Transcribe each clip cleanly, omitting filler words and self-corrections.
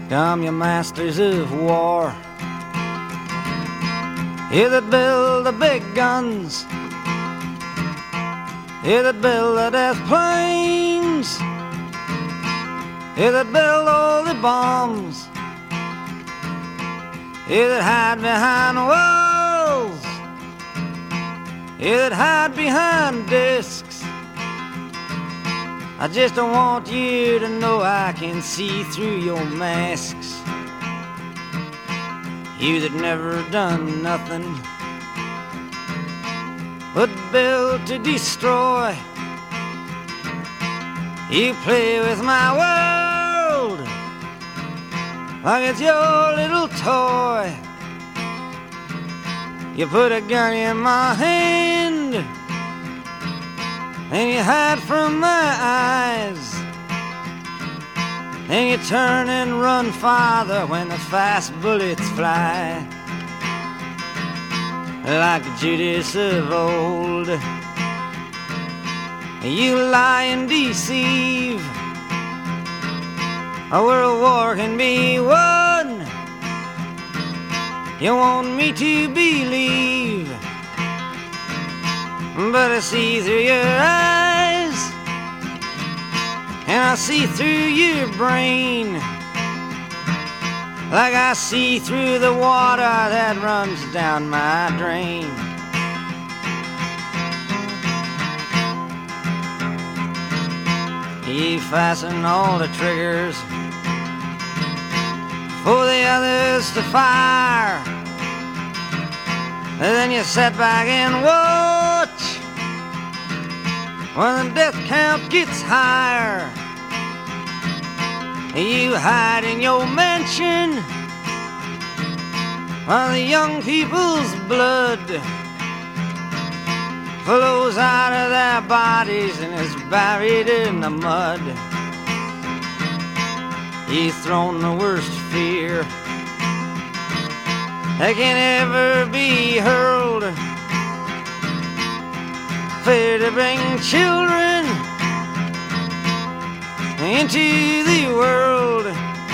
Come, you masters of war, you that build the big guns, you that build the death planes, you that build all the bombs, you that hide behind walls, you that hide behind discs. I just don't want you to know I can see through your masks. You that never done nothing but build to destroy. You play with my world like it's your little toy. You put a gun in my hand and you hide from my eyes, and you turn and run farther when the fast bullets fly. Like Judas of old, you lie and deceive. A world war can be won, you want me to believe. But I see through your eyes, and I see through your brain, like I see through the water that runs down my drain. You fasten all the triggers for the others to fire, and then you sit back and watch when the death count gets higher. You hide in your mansion while the young people's blood flows out of their bodies and is buried in the mud. You've thrown the worst fear that can ever be hurled, fear to bring children into the world,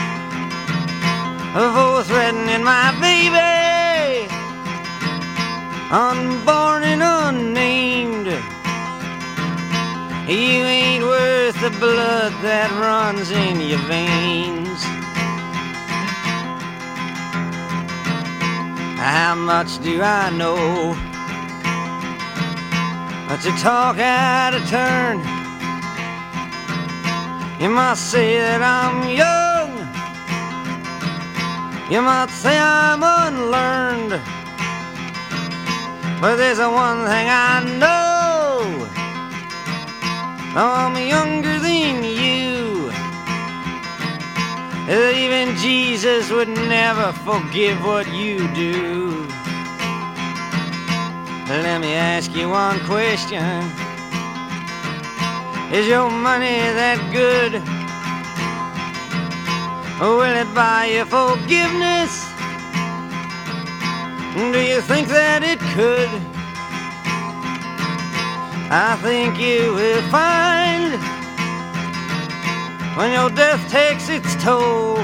for threatening my baby, unborn and unnamed. You ain't worth the blood that runs in your veins. How much do I know? But to talk out of turn, you might say that I'm young, you might say I'm unlearned, but there's one thing I know, I'm younger than you, that even Jesus would never forgive what you do. Let me ask you one question. Is your money that good? Will it buy you forgiveness? Do you think that it could? I think you will find when your death takes its toll,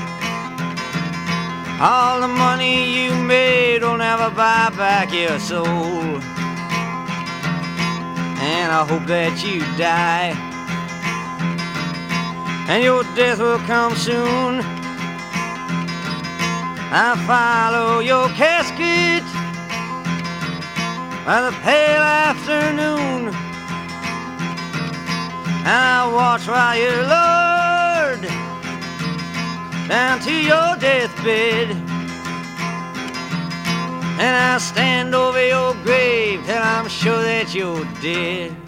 all the money you made will never buy back your soul. And I hope that you die, and your death will come soon. I follow your casket by the pale afternoon, and I watch while you're lowered down to your deathbed, and I stand over your grave till I'm sure that you're dead.